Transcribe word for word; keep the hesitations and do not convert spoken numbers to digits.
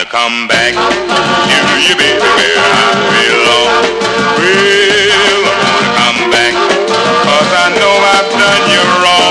come back to you, baby, where I belong. Well, I wanna come back, 'cause I know I've done you wrong.